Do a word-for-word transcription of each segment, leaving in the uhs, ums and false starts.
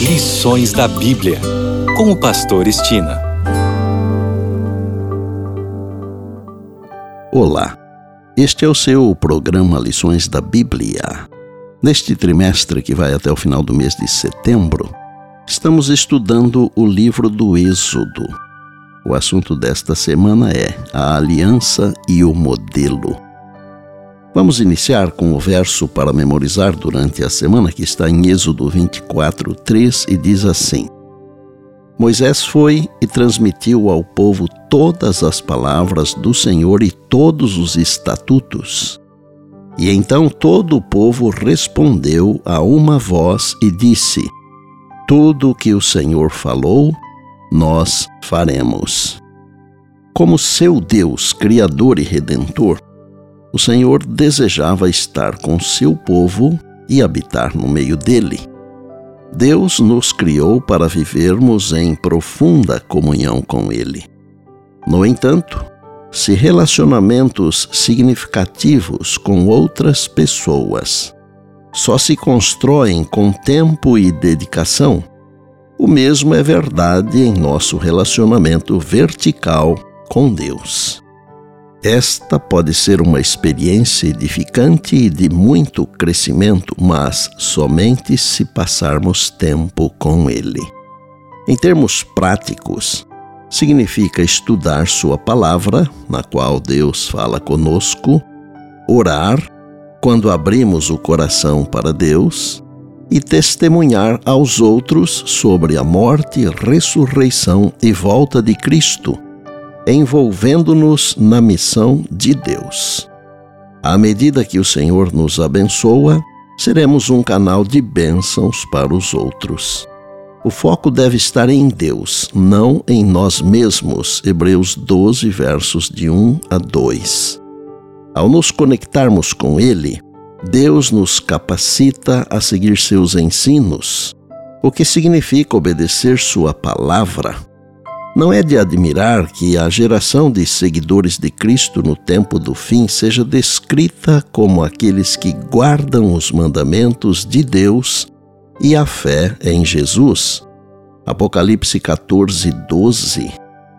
Lições da Bíblia, com o pastor Estina. Olá, este é o seu programa Lições da Bíblia. Neste trimestre que vai até o final do mês de setembro, estamos estudando o livro do Êxodo. O assunto desta semana é a aliança e o modelo. Vamos iniciar com o verso para memorizar durante a semana, que está em Êxodo vinte e quatro, três, e diz assim: Moisés foi e transmitiu ao povo todas as palavras do Senhor e todos os estatutos. E então todo o povo respondeu a uma voz e disse: Tudo o que o Senhor falou, nós faremos. Como seu Deus, Criador e Redentor, o Senhor desejava estar com seu povo e habitar no meio dele. Deus nos criou para vivermos em profunda comunhão com Ele. No entanto, se relacionamentos significativos com outras pessoas só se constroem com tempo e dedicação, o mesmo é verdade em nosso relacionamento vertical com Deus. Esta pode ser uma experiência edificante e de muito crescimento, mas somente se passarmos tempo com Ele. Em termos práticos, significa estudar Sua palavra, na qual Deus fala conosco, orar, quando abrimos o coração para Deus, e testemunhar aos outros sobre a morte, ressurreição e volta de Cristo, envolvendo-nos na missão de Deus. À medida que o Senhor nos abençoa, seremos um canal de bênçãos para os outros. O foco deve estar em Deus, não em nós mesmos. Hebreus doze, versos de um a dois. Ao nos conectarmos com Ele, Deus nos capacita a seguir seus ensinos, o que significa obedecer Sua palavra. Não é de admirar que a geração de seguidores de Cristo no tempo do fim seja descrita como aqueles que guardam os mandamentos de Deus e a fé em Jesus. Apocalipse catorze, doze.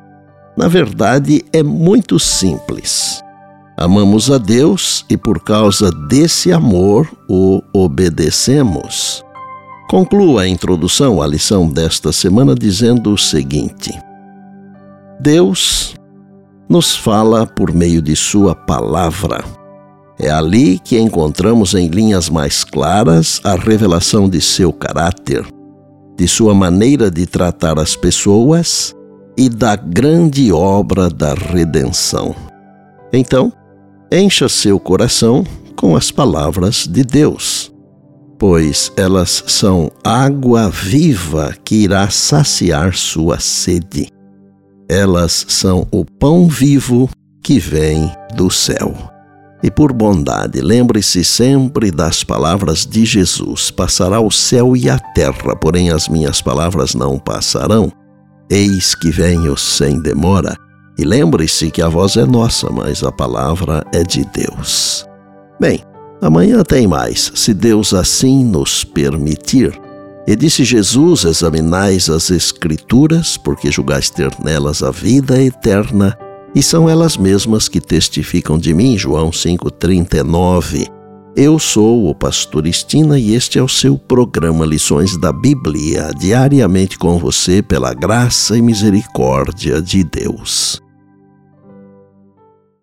Na verdade, é muito simples. Amamos a Deus e por causa desse amor o obedecemos. Concluo a introdução à lição desta semana dizendo o seguinte: Deus nos fala por meio de Sua palavra. É ali que encontramos em linhas mais claras a revelação de seu caráter, de Sua maneira de tratar as pessoas e da grande obra da redenção. Então, encha seu coração com as palavras de Deus, pois elas são água viva que irá saciar sua sede. Elas são o pão vivo que vem do céu. E por bondade, lembre-se sempre das palavras de Jesus: passará o céu e a terra, porém as minhas palavras não passarão. Eis que venho sem demora. E lembre-se que a voz é nossa, mas a palavra é de Deus. Bem, amanhã tem mais, se Deus assim nos permitir. E disse Jesus: examinais as Escrituras, porque julgais ter nelas a vida eterna, e são elas mesmas que testificam de mim. João cinco, trinta e nove. Eu sou o pastor Estina e este é o seu programa Lições da Bíblia, diariamente com você pela graça e misericórdia de Deus.